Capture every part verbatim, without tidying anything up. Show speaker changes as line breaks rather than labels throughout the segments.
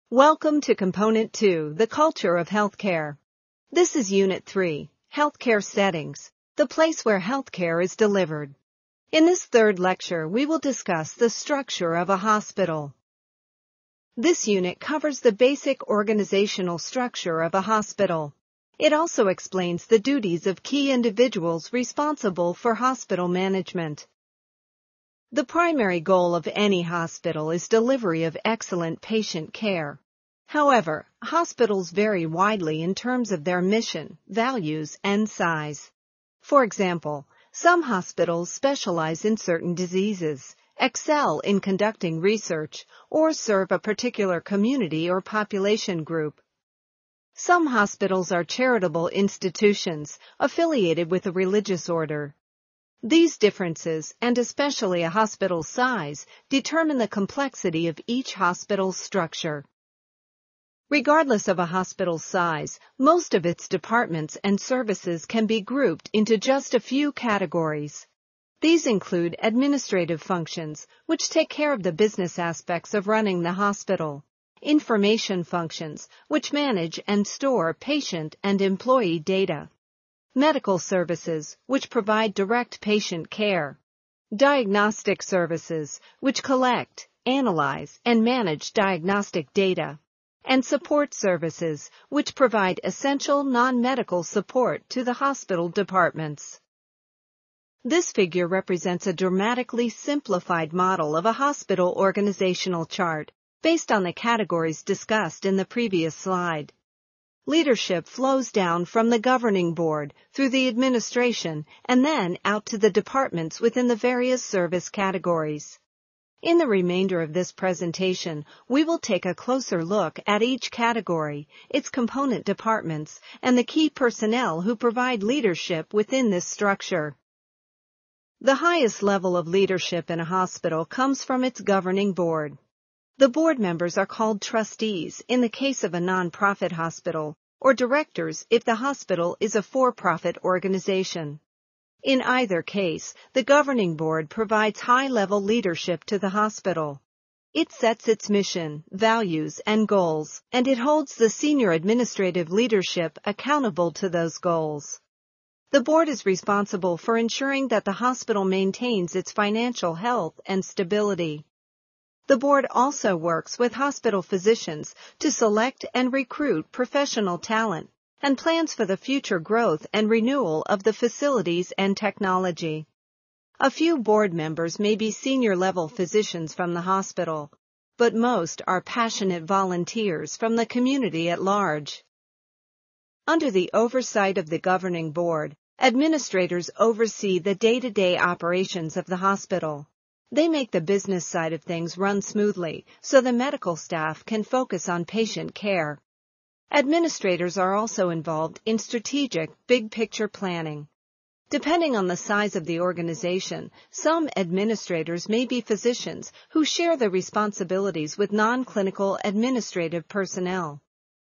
Welcome to Component two, The Culture of Healthcare. This is Unit three, Healthcare Settings, the place where healthcare is delivered. In this third lecture, we will discuss the structure of a hospital. This unit covers the basic organizational structure of a hospital. It also explains the duties of key individuals responsible for hospital management. The primary goal of any hospital is delivery of excellent patient care. However, hospitals vary widely in terms of their mission, values, and size. For example, some hospitals specialize in certain diseases, excel in conducting research, or serve a particular community or population group. Some hospitals are charitable institutions affiliated with a religious order. These differences, and especially a hospital's size, determine the complexity of each hospital's structure. Regardless of a hospital's size, most of its departments and services can be grouped into just a few categories. These include administrative functions, which take care of the business aspects of running the hospital, information functions, which manage and store patient and employee data, medical services, which provide direct patient care, diagnostic services, which collect, analyze, and manage diagnostic data, and support services, which provide essential non-medical support to the hospital departments. This figure represents a dramatically simplified model of a hospital organizational chart based on the categories discussed in the previous slide. Leadership flows down from the governing board through the administration and then out to the departments within the various service categories. In the remainder of this presentation, we will take a closer look at each category, its component departments, and the key personnel who provide leadership within this structure. The highest level of leadership in a hospital comes from its governing board. The board members are called trustees in the case of a non-profit hospital, or directors if the hospital is a for-profit organization. In either case, the governing board provides high-level leadership to the hospital. It sets its mission, values, and goals, and it holds the senior administrative leadership accountable to those goals. The board is responsible for ensuring that the hospital maintains its financial health and stability. The board also works with hospital physicians to select and recruit professional talent and plans for the future growth and renewal of the facilities and technology. A few board members may be senior-level physicians from the hospital, but most are passionate volunteers from the community at large. Under the oversight of the governing board, administrators oversee the day-to-day operations of the hospital. They make the business side of things run smoothly so the medical staff can focus on patient care. Administrators are also involved in strategic, big-picture planning. Depending on the size of the organization, some administrators may be physicians who share the responsibilities with non-clinical administrative personnel.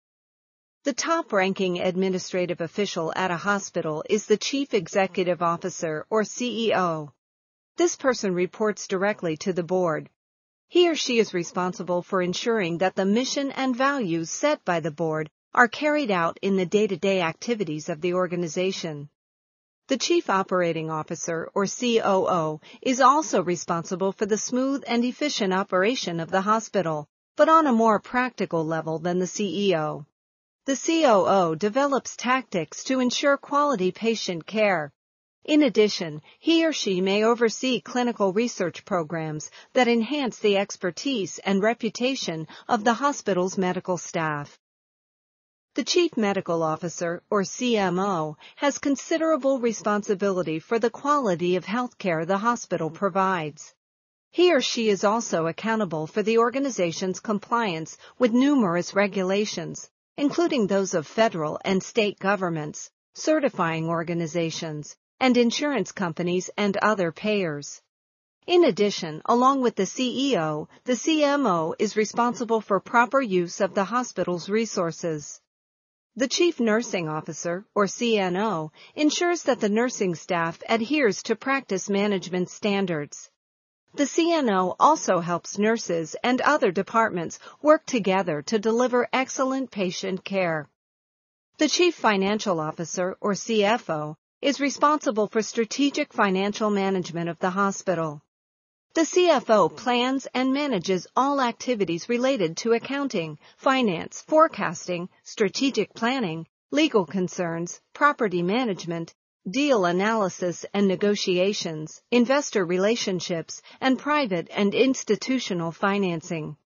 The top-ranking administrative official at a hospital is the Chief Executive Officer, or C E O. This person reports directly to the board. He or she is responsible for ensuring that the mission and values set by the board are carried out in the day-to-day activities of the organization. The Chief Operating Officer, or C O O, is also responsible for the smooth and efficient operation of the hospital, but on a more practical level than the C E O. The C O O develops tactics to ensure quality patient care. In addition, he or she may oversee clinical research programs that enhance the expertise and reputation of the hospital's medical staff. The Chief Medical Officer, or C M O, has considerable responsibility for the quality of health care the hospital provides. He or she is also accountable for the organization's compliance with numerous regulations, including those of federal and state governments, certifying organizations, and insurance companies and other payers. In addition, along with the C E O, the C M O is responsible for proper use of the hospital's resources. The Chief Nursing Officer, or C N O, ensures that the nursing staff adheres to practice management standards. The C N O also helps nurses and other departments work together to deliver excellent patient care. The Chief Financial Officer, or C F O, is responsible for strategic financial management of the hospital. The C F O plans and manages all activities related to accounting, finance, forecasting, strategic planning, legal concerns, property management, deal analysis and negotiations, investor relationships, and private and institutional financing.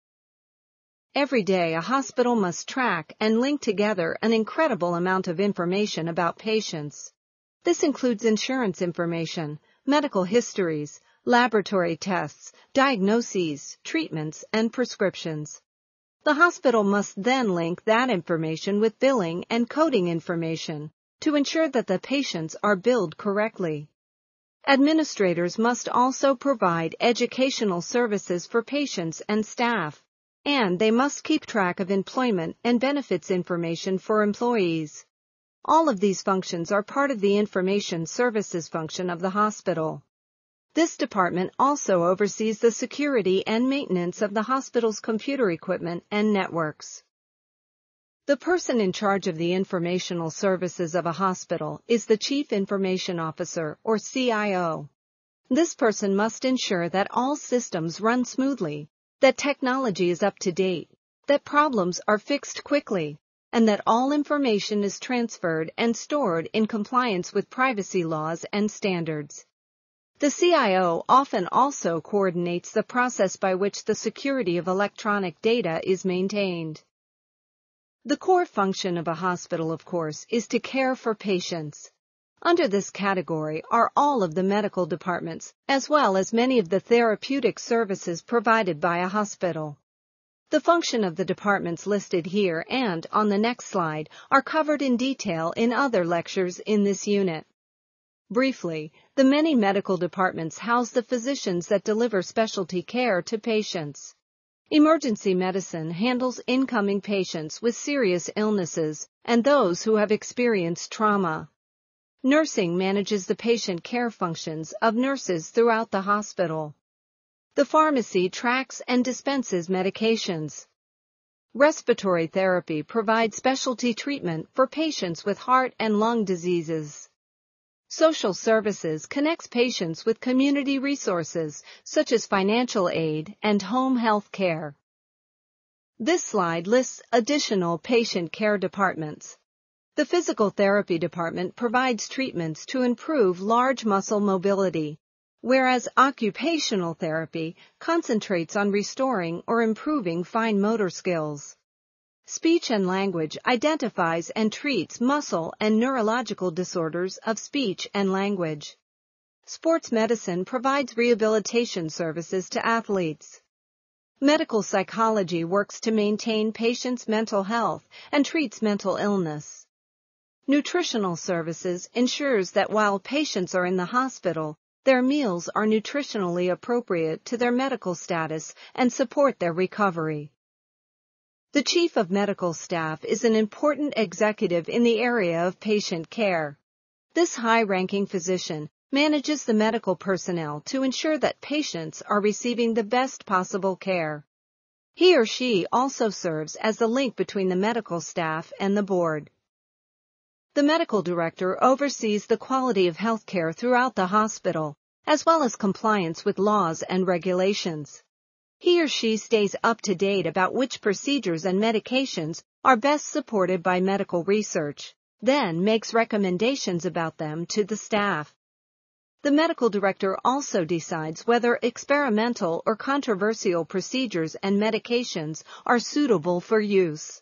Every day, a hospital must track and link together an incredible amount of information about patients. This includes insurance information, medical histories, laboratory tests, diagnoses, treatments, and prescriptions. The hospital must then link that information with billing and coding information to ensure that the patients are billed correctly. Administrators must also provide educational services for patients and staff, and they must keep track of employment and benefits information for employees. All of these functions are part of the information services function of the hospital. This department also oversees the security and maintenance of the hospital's computer equipment and networks. The person in charge of the informational services of a hospital is the Chief Information Officer, or C I O. This person must ensure that all systems run smoothly, that technology is up to date, that problems are fixed quickly, and that all information is transferred and stored in compliance with privacy laws and standards. The C I O often also coordinates the process by which the security of electronic data is maintained. The core function of a hospital, of course, is to care for patients. Under this category are all of the medical departments, as well as many of the therapeutic services provided by a hospital. The function of the departments listed here and on the next slide are covered in detail in other lectures in this unit. Briefly, the many medical departments house the physicians that deliver specialty care to patients. Emergency medicine handles incoming patients with serious illnesses and those who have experienced trauma. Nursing manages the patient care functions of nurses throughout the hospital. The pharmacy tracks and dispenses medications. Respiratory therapy provides specialty treatment for patients with heart and lung diseases. Social services connects patients with community resources such as financial aid and home health care. This slide lists additional patient care departments. The physical therapy department provides treatments to improve large muscle mobility, whereas occupational therapy concentrates on restoring or improving fine motor skills. Speech and language identifies and treats muscle and neurological disorders of speech and language. Sports medicine provides rehabilitation services to athletes. Medical psychology works to maintain patients' mental health and treats mental illness. Nutritional services ensures that while patients are in the hospital, their meals are nutritionally appropriate to their medical status and support their recovery. The Chief of Medical Staff is an important executive in the area of patient care. This high-ranking physician manages the medical personnel to ensure that patients are receiving the best possible care. He or she also serves as the link between the medical staff and the board. The medical director oversees the quality of health care throughout the hospital, as well as compliance with laws and regulations. He or she stays up to date about which procedures and medications are best supported by medical research, then makes recommendations about them to the staff. The medical director also decides whether experimental or controversial procedures and medications are suitable for use.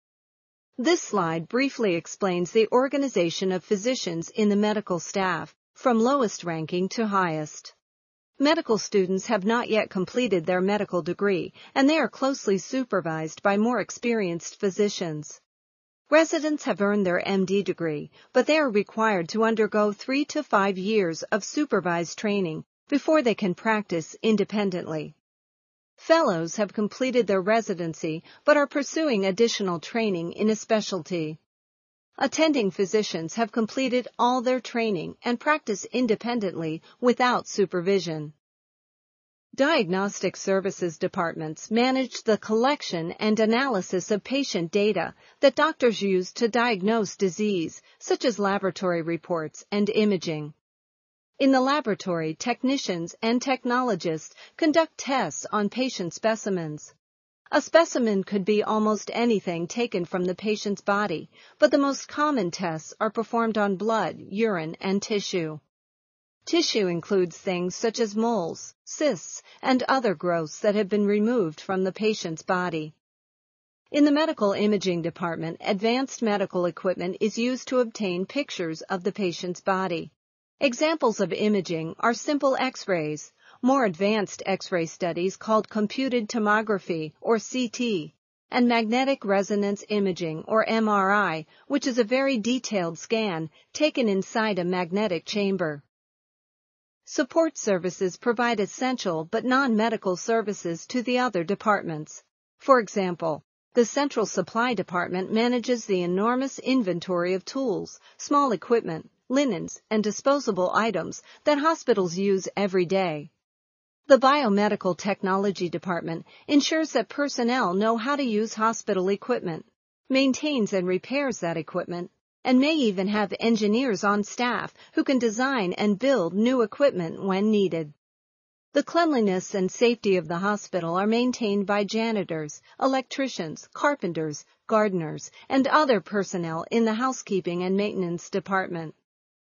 This slide briefly explains the organization of physicians in the medical staff, from lowest ranking to highest. Medical students have not yet completed their medical degree, and they are closely supervised by more experienced physicians. Residents have earned their M D degree, but they are required to undergo three to five years of supervised training before they can practice independently. Fellows have completed their residency but are pursuing additional training in a specialty. Attending physicians have completed all their training and practice independently without supervision. Diagnostic services departments manage the collection and analysis of patient data that doctors use to diagnose disease, such as laboratory reports and imaging. In the laboratory, technicians and technologists conduct tests on patient specimens. A specimen could be almost anything taken from the patient's body, but the most common tests are performed on blood, urine, and tissue. Tissue includes things such as moles, cysts, and other growths that have been removed from the patient's body. In the medical imaging department, advanced medical equipment is used to obtain pictures of the patient's body. Examples of imaging are simple X-rays, more advanced X-ray studies called computed tomography or C T, and magnetic resonance imaging or M R I, which is a very detailed scan taken inside a magnetic chamber. Support services provide essential but non-medical services to the other departments. For example, the Central Supply Department manages the enormous inventory of tools, small equipment, linens, and disposable items that hospitals use every day. The Biomedical Technology Department ensures that personnel know how to use hospital equipment, maintains and repairs that equipment, and may even have engineers on staff who can design and build new equipment when needed. The cleanliness and safety of the hospital are maintained by janitors, electricians, carpenters, gardeners, and other personnel in the housekeeping and maintenance department.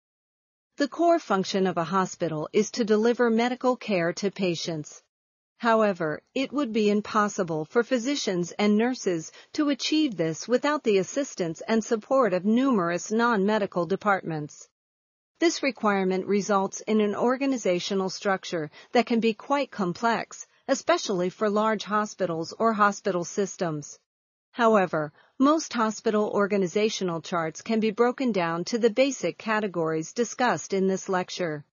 The core function of a hospital is to deliver medical care to patients. However, it would be impossible for physicians and nurses to achieve this without the assistance and support of numerous non-medical departments. This requirement results in an organizational structure that can be quite complex, especially for large hospitals or hospital systems. However, most hospital organizational charts can be broken down to the basic categories discussed in this lecture.